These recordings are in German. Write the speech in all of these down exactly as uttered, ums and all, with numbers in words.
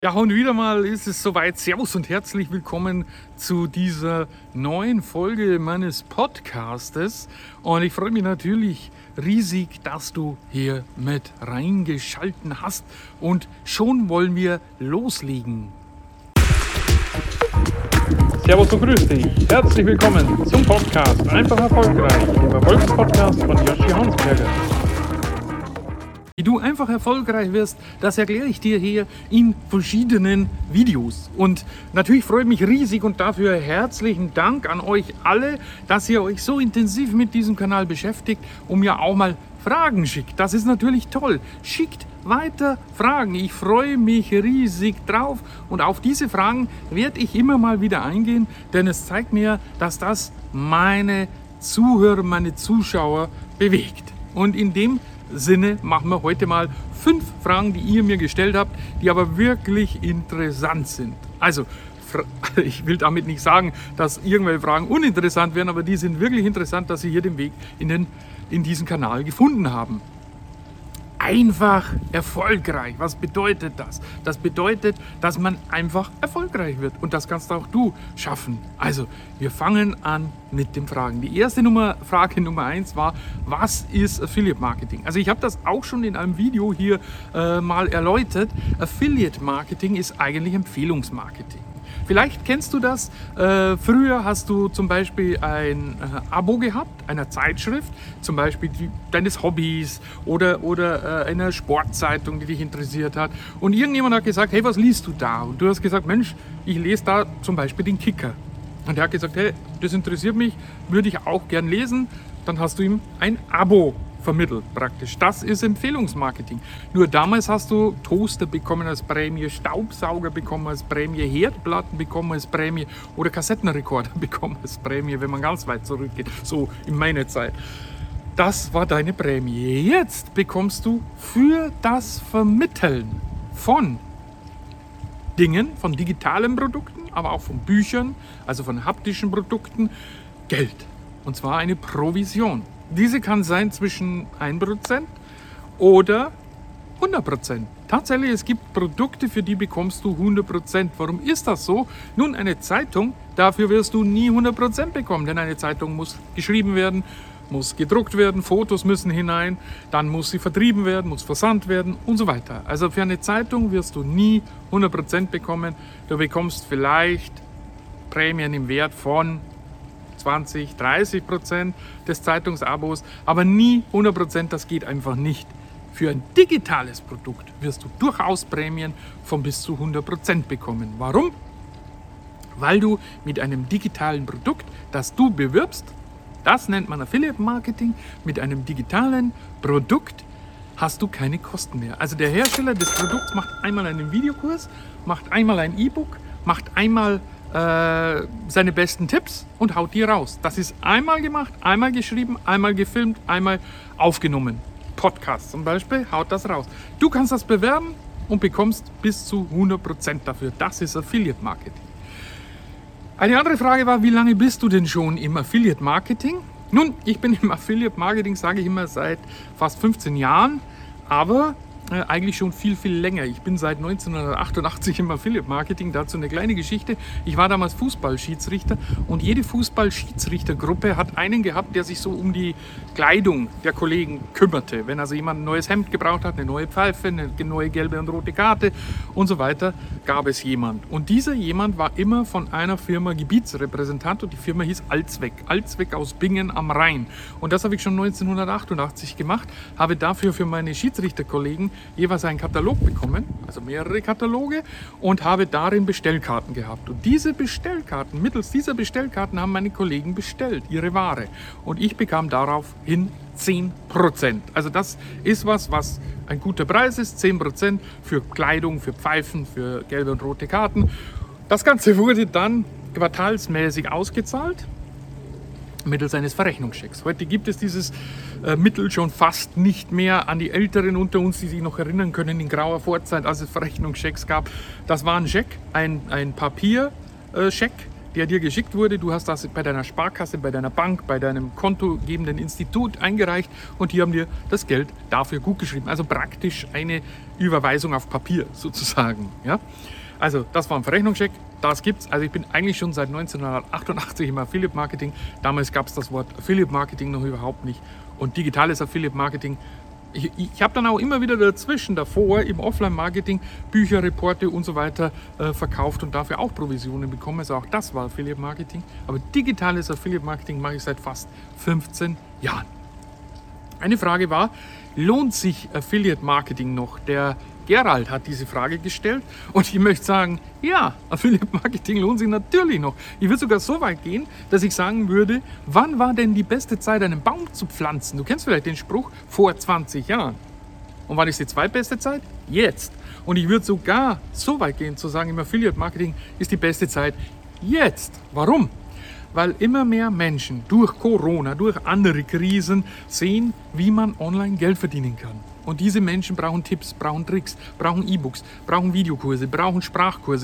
Ja, und wieder mal ist es soweit. Servus und herzlich willkommen zu dieser neuen Folge meines Podcastes. Und ich freue mich natürlich riesig, dass du hier mit reingeschalten hast. Und schon wollen wir loslegen. Servus und grüß dich. Herzlich willkommen zum Podcast Einfach Erfolgreich, dem Erfolgspodcast von Joshi Hansberger. Wie du einfach erfolgreich wirst, das erkläre ich dir hier in verschiedenen Videos. Und natürlich freue ich mich riesig und dafür herzlichen Dank an euch alle, dass ihr euch so intensiv mit diesem Kanal beschäftigt und mir auch mal Fragen schickt. Das ist natürlich toll. Schickt weiter Fragen. Ich freue mich riesig drauf und auf diese Fragen werde ich immer mal wieder eingehen, denn es zeigt mir, dass das meine Zuhörer, meine Zuschauer bewegt. Und in dem Sinne machen wir heute mal fünf Fragen, die ihr mir gestellt habt, die aber wirklich interessant sind. Also, ich will damit nicht sagen, dass irgendwelche Fragen uninteressant wären, aber die sind wirklich interessant, dass sie hier den Weg in, den, in diesen Kanal gefunden haben. Einfach erfolgreich. Was bedeutet das? Das bedeutet, dass man einfach erfolgreich wird. Und das kannst auch du schaffen. Also, wir fangen an mit den Fragen. Die erste Nummer, Frage Nummer eins war, was ist Affiliate Marketing? Also ich habe das auch schon in einem Video hier äh, mal erläutert. Affiliate Marketing ist eigentlich Empfehlungsmarketing. Vielleicht kennst du das. Äh, früher hast du zum Beispiel ein äh, Abo gehabt, einer Zeitschrift, zum Beispiel die, deines Hobbys oder, oder äh, einer Sportzeitung, die dich interessiert hat. Und irgendjemand hat gesagt, hey, was liest du da? Und du hast gesagt, Mensch, ich lese da zum Beispiel den Kicker. Und er hat gesagt, hey, das interessiert mich, würde ich auch gern lesen. Dann hast du ihm ein Abo vermittelt praktisch. Das ist Empfehlungsmarketing. Nur damals hast du Toaster bekommen als Prämie, Staubsauger bekommen als Prämie, Herdplatten bekommen als Prämie oder Kassettenrekorder bekommen als Prämie, wenn man ganz weit zurückgeht, so in meiner Zeit. Das war deine Prämie. Jetzt bekommst du für das Vermitteln von Dingen, von digitalen Produkten, aber auch von Büchern, also von haptischen Produkten, Geld. Und zwar eine Provision. Diese kann sein zwischen ein Prozent oder hundert Prozent. Tatsächlich, es gibt Produkte, für die bekommst du hundert Prozent. Warum ist das so? Nun, eine Zeitung, dafür wirst du nie hundert Prozent bekommen, denn eine Zeitung muss geschrieben werden, muss gedruckt werden, Fotos müssen hinein, dann muss sie vertrieben werden, muss versandt werden und so weiter. Also für eine Zeitung wirst du nie hundert Prozent bekommen. Du bekommst vielleicht Prämien im Wert von zwanzig, dreißig Prozent des Zeitungsabos, aber nie hundert Prozent, das geht einfach nicht. Für ein digitales Produkt wirst du durchaus Prämien von bis zu hundert Prozent bekommen. Warum? Weil du mit einem digitalen Produkt, das du bewirbst, das nennt man Affiliate Marketing, mit einem digitalen Produkt hast du keine Kosten mehr. Also der Hersteller des Produkts macht einmal einen Videokurs, macht einmal ein E-Book, macht einmal äh, seine besten Tipps und haut die raus. Das ist einmal gemacht, einmal geschrieben, einmal gefilmt, einmal aufgenommen. Podcast zum Beispiel, haut das raus. Du kannst das bewerben und bekommst bis zu hundert Prozent dafür. Das ist Affiliate Marketing. Eine andere Frage war, wie lange bist du denn schon im Affiliate Marketing? Nun, ich bin im Affiliate Marketing, sage ich immer, seit fast fünfzehn Jahren, aber äh, eigentlich schon viel, viel länger. Ich bin seit neunzehnhundertachtundachtzig im Affiliate Marketing. Dazu eine kleine Geschichte. Ich war damals Fußballschiedsrichter und jede Fußballschiedsrichtergruppe hat einen gehabt, der sich so um die Kleidung der Kollegen kümmerte. Wenn also jemand ein neues Hemd gebraucht hat, eine neue Pfeife, eine neue gelbe und rote Karte und so weiter, gab es jemand. Und dieser jemand war immer von einer Firma Gebietsrepräsentant und die Firma hieß Allzweck. Allzweck aus Bingen am Rhein. Und das habe ich schon neunzehnhundertachtundachtzig gemacht, habe dafür für meine Schiedsrichterkollegen jeweils einen Katalog bekommen, also mehrere Kataloge, und habe darin Bestellkarten gehabt. Und diese Bestellkarten, mittels dieser Bestellkarten haben meine Kollegen bestellt, ihre Ware. Und ich bekam daraufhin zehn Prozent. Also das ist was, was ein guter Preis ist, zehn Prozent für Kleidung, für Pfeifen, für gelbe und rote Karten. Das Ganze wurde dann quartalsmäßig ausgezahlt mittels eines Verrechnungschecks. Heute gibt es dieses äh, Mittel schon fast nicht mehr. An die Älteren unter uns, die sich noch erinnern können, in grauer Vorzeit, als es Verrechnungschecks gab. Das war ein Scheck, ein, ein Papierscheck, der dir geschickt wurde. Du hast das bei deiner Sparkasse, bei deiner Bank, bei deinem kontogebenden Institut eingereicht und die haben dir das Geld dafür gutgeschrieben. Also praktisch eine Überweisung auf Papier sozusagen. Ja? Also das war ein Verrechnungscheck, das gibt's. Also ich bin eigentlich schon seit neunzehnhundertachtundachtzig im Affiliate Marketing. Damals gab es das Wort Affiliate Marketing noch überhaupt nicht. Und digitales Affiliate Marketing. Ich, ich habe dann auch immer wieder dazwischen, davor im Offline-Marketing Bücher, Reporte und so weiter äh, verkauft und dafür auch Provisionen bekommen. Also auch das war Affiliate-Marketing. Aber digitales Affiliate-Marketing mache ich seit fast fünfzehn Jahren. Eine Frage war, lohnt sich Affiliate-Marketing noch? Der Gerald hat diese Frage gestellt und ich möchte sagen, ja, Affiliate-Marketing lohnt sich natürlich noch. Ich würde sogar so weit gehen, dass ich sagen würde, wann war denn die beste Zeit, einen Baum zu pflanzen? Du kennst vielleicht den Spruch, vor zwanzig Jahren. Und wann ist die zweitbeste Zeit? Jetzt. Und ich würde sogar so weit gehen, zu sagen, im Affiliate-Marketing ist die beste Zeit jetzt. Warum? Weil immer mehr Menschen durch Corona, durch andere Krisen sehen, wie man online Geld verdienen kann. Und diese Menschen brauchen Tipps, brauchen Tricks, brauchen E-Books, brauchen Videokurse, brauchen Sprachkurse.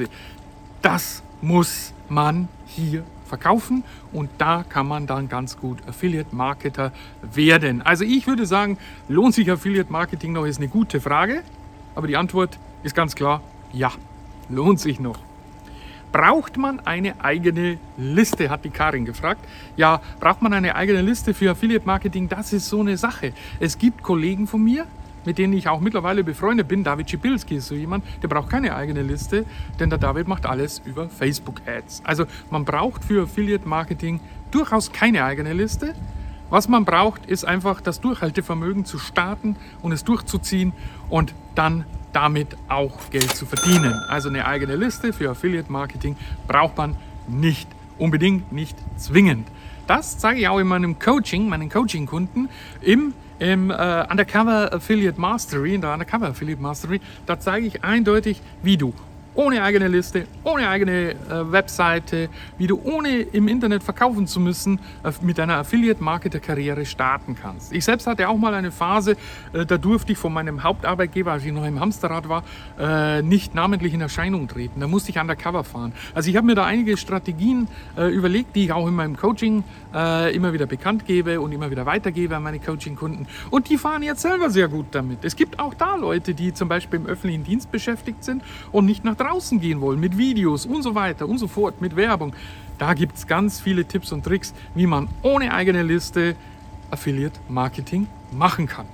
Das muss man hier verkaufen und da kann man dann ganz gut Affiliate-Marketer werden. Also ich würde sagen, lohnt sich Affiliate-Marketing noch, ist eine gute Frage. Aber die Antwort ist ganz klar, ja, lohnt sich noch. Braucht man eine eigene Liste, hat die Karin gefragt. Ja, braucht man eine eigene Liste für Affiliate-Marketing? Das ist so eine Sache. Es gibt Kollegen von mir, mit denen ich auch mittlerweile befreundet bin. David Schipilski ist so jemand, der braucht keine eigene Liste, denn der David macht alles über Facebook-Ads. Also man braucht für Affiliate-Marketing durchaus keine eigene Liste. Was man braucht, ist einfach das Durchhaltevermögen zu starten und es durchzuziehen und dann damit auch Geld zu verdienen. Also eine eigene Liste für Affiliate Marketing braucht man nicht unbedingt, nicht zwingend. Das zeige ich auch in meinem Coaching, meinen Coaching-Kunden im, im äh, Undercover Affiliate Mastery, in der Undercover Affiliate Mastery. Da zeige ich eindeutig, wie du ohne eigene Liste, ohne eigene äh, Webseite, wie du ohne im Internet verkaufen zu müssen, äh, mit deiner Affiliate-Marketer-Karriere starten kannst. Ich selbst hatte auch mal eine Phase, äh, da durfte ich von meinem Hauptarbeitgeber, als ich noch im Hamsterrad war, äh, nicht namentlich in Erscheinung treten. Da musste ich undercover fahren. Also ich habe mir da einige Strategien äh, überlegt, die ich auch in meinem Coaching äh, immer wieder bekannt gebe und immer wieder weitergebe an meine Coaching-Kunden. Und die fahren jetzt selber sehr gut damit. Es gibt auch da Leute, die zum Beispiel im öffentlichen Dienst beschäftigt sind und nicht nach draußen gehen wollen, mit Videos und so weiter und so fort, mit Werbung. Da gibt es ganz viele Tipps und Tricks, wie man ohne eigene Liste Affiliate Marketing machen kann.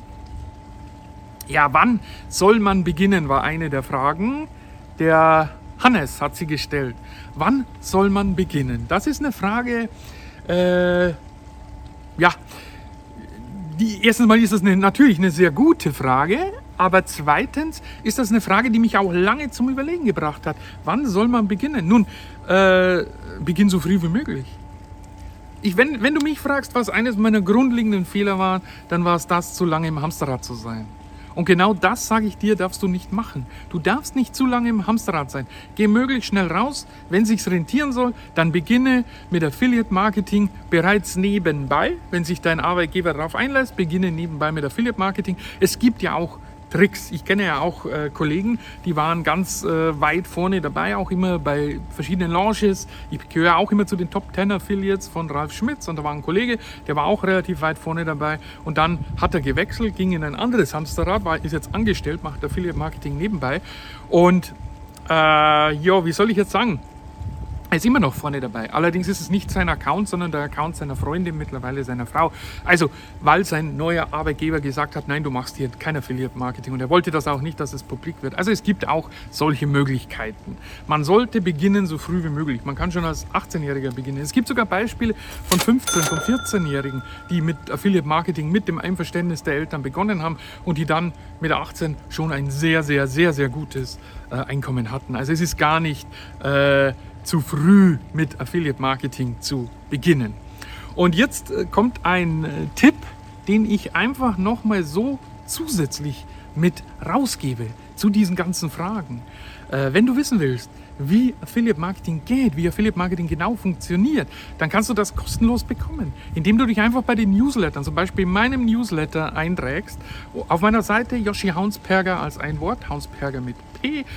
Ja, wann soll man beginnen, war eine der Fragen. Der Hannes hat sie gestellt. Wann soll man beginnen? Das ist eine Frage, äh, ja, die, erstens mal ist das eine, natürlich eine sehr gute Frage, aber zweitens ist das eine Frage, die mich auch lange zum Überlegen gebracht hat. Wann soll man beginnen? Nun, äh, beginn so früh wie möglich. Ich, wenn, wenn du mich fragst, was eines meiner grundlegenden Fehler war, dann war es das, zu lange im Hamsterrad zu sein. Und genau das, sage ich dir, darfst du nicht machen. Du darfst nicht zu lange im Hamsterrad sein. Geh möglichst schnell raus. Wenn es sich rentieren soll, dann beginne mit Affiliate Marketing bereits nebenbei. Wenn sich dein Arbeitgeber darauf einlässt, beginne nebenbei mit Affiliate Marketing. Es gibt ja auch Tricks. Ich kenne ja auch äh, Kollegen, die waren ganz äh, weit vorne dabei, auch immer bei verschiedenen Launches. Ich gehöre auch immer zu den Top zehn Affiliates von Ralf Schmitz und da war ein Kollege, der war auch relativ weit vorne dabei und dann hat er gewechselt, ging in ein anderes Hamsterrad, war, ist jetzt angestellt, macht Affiliate Marketing nebenbei und äh, ja, wie soll ich jetzt sagen? Er ist immer noch vorne dabei. Allerdings ist es nicht sein Account, sondern der Account seiner Freundin, mittlerweile seiner Frau. Also, weil sein neuer Arbeitgeber gesagt hat, nein, du machst hier kein Affiliate Marketing. Und er wollte das auch nicht, dass es publik wird. Also es gibt auch solche Möglichkeiten. Man sollte beginnen so früh wie möglich. Man kann schon als achtzehnjähriger beginnen. Es gibt sogar Beispiele von fünfzehn-, von vierzehnjährigen, die mit Affiliate Marketing mit dem Einverständnis der Eltern begonnen haben und die dann mit achtzehn schon ein sehr, sehr, sehr, sehr gutes äh, Einkommen hatten. Also es ist gar nicht Äh, zu früh mit Affiliate Marketing zu beginnen. Und jetzt äh, kommt ein äh, Tipp, den ich einfach nochmal so zusätzlich mit rausgebe zu diesen ganzen Fragen. Äh, wenn du wissen willst, wie Affiliate Marketing geht, wie Affiliate Marketing genau funktioniert, dann kannst du das kostenlos bekommen, indem du dich einfach bei den Newslettern, zum Beispiel in meinem Newsletter einträgst, auf meiner Seite Joshi Haunsperger als ein Wort, Haunsperger mit P,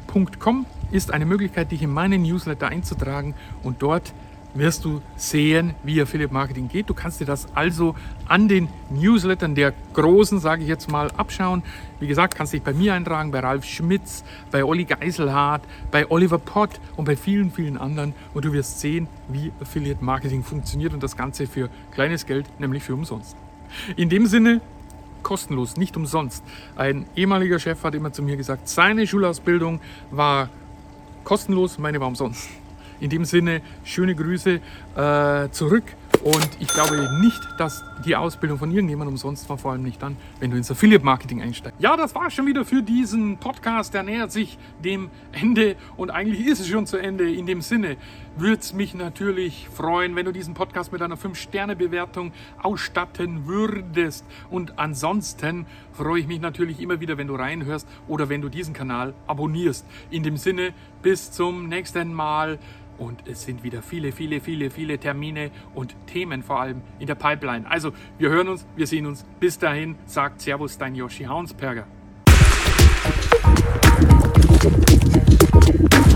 punkt com ist eine Möglichkeit, dich in meinen Newsletter einzutragen und dort wirst du sehen, wie Affiliate Marketing geht. Du kannst dir das also an den Newslettern der Großen, sage ich jetzt mal, abschauen. Wie gesagt, kannst dich bei mir eintragen, bei Ralf Schmitz, bei Olli Geiselhardt, bei Oliver Pott und bei vielen, vielen anderen. Und du wirst sehen, wie Affiliate Marketing funktioniert und das Ganze für kleines Geld, nämlich für umsonst. In dem Sinne, kostenlos, nicht umsonst. Ein ehemaliger Chef hat immer zu mir gesagt, seine Schulausbildung war kostenlos, meine war umsonst. In dem Sinne, schöne Grüße äh, zurück und ich glaube nicht, dass die Ausbildung von irgendjemandem umsonst war, vor allem nicht dann, wenn du ins Affiliate Marketing einsteigst. Ja, das war schon wieder für diesen Podcast, der nähert sich dem Ende und eigentlich ist es schon zu Ende. In dem Sinne würde es mich natürlich freuen, wenn du diesen Podcast mit einer fünf Sterne Bewertung ausstatten würdest und ansonsten freue ich mich natürlich immer wieder, wenn du reinhörst oder wenn du diesen Kanal abonnierst. In dem Sinne, bis zum nächsten Mal. Und es sind wieder viele, viele, viele, viele Termine und Themen vor allem in der Pipeline. Also, wir hören uns, wir sehen uns. Bis dahin, sagt Servus, dein Joshi Haunsperger.